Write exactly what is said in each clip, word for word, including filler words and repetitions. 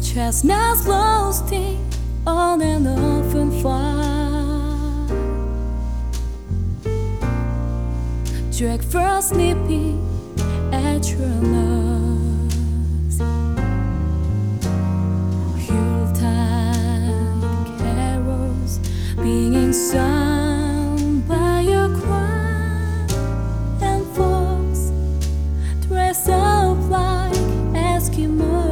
Chestnuts roasting on an open fire, Drake first sleeping at your loves, Yuletide carols being sung by your choir, and folks dress up like Eskimos.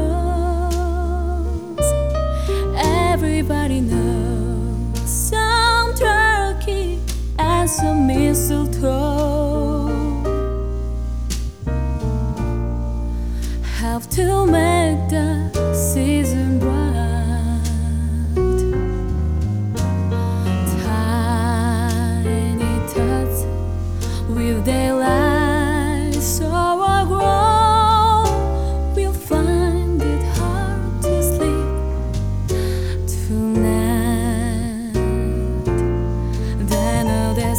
Everybody knows some turkey and some mistletoe have to make the season bright. Tiny tots with their lives so grown will find it hard to sleep tonight. They know that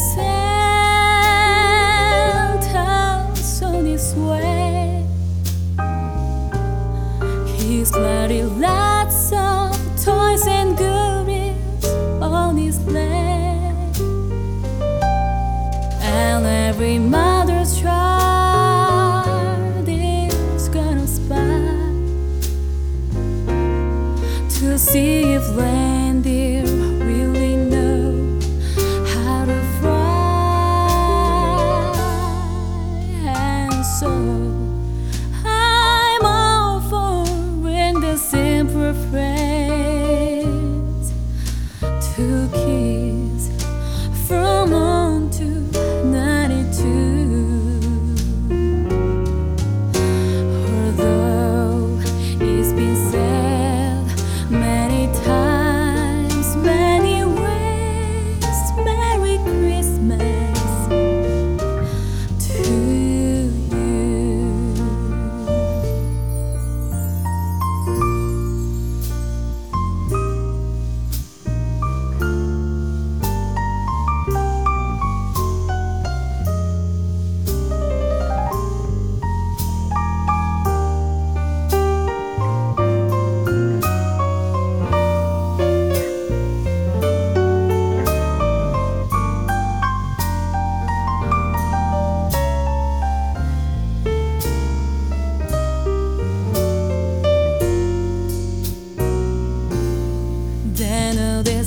Santa's on his way. He's loaded lots of toys and goodies on his sleigh, and every mother's child is gonna spy to see if reindeer really know how to fly. And so I'm all for the simple phrase to kiss from one to ninety-two. Although it's been said many times, many ways, Merry Christmas to you. They know that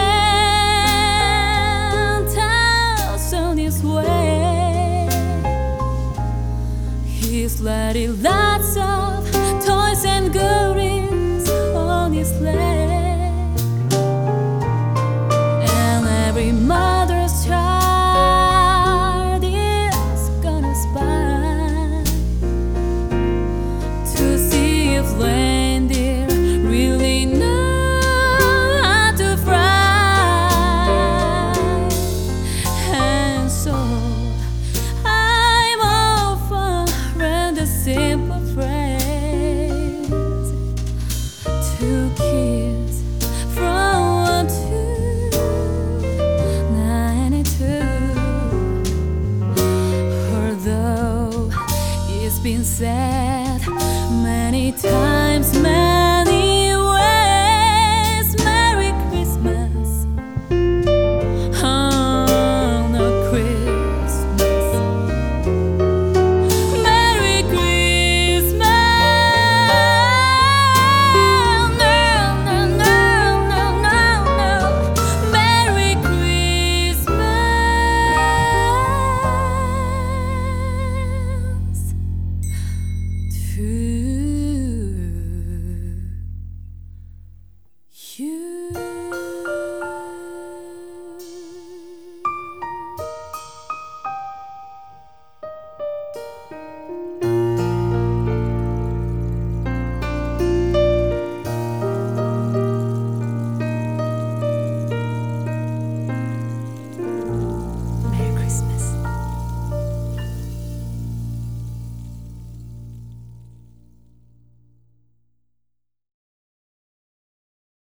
Santa's on his way. He's loaded lots of toys and goodies on his sleigh, and every mother's child is gonna spy to see if reindeer really know. Simple phrase to kiss from one to ninety-two. Although it's been said many times, many ways, Merry Christmas on a Christmas. True.